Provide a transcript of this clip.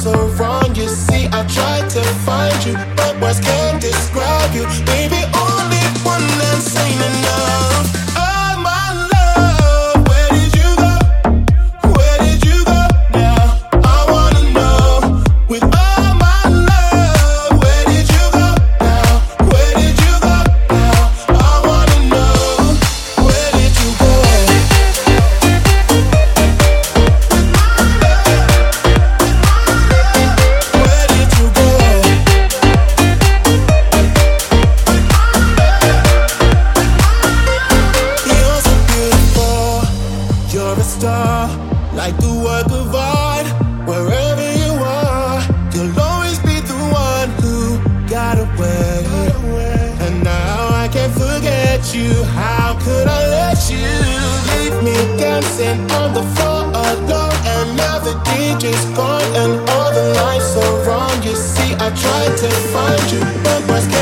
so wrong. You see, I tried to find you, but words can't describe you. Baby, only one that's ain't enough. Oh, my love, where did you go? Where did you go now? I wanna know. With all my love, where did you go now? Where did you go now? I wanna know. Where did you go? Where did you go? You're so beautiful. You're a star, like a work of art. Wherever you are, you'll always be the one who got away. And now I can't forget you. How could I let you leave me dancing on the floor alone? And now the DJ's gone and all the lights are wrong. You see, I tried to find you, but what's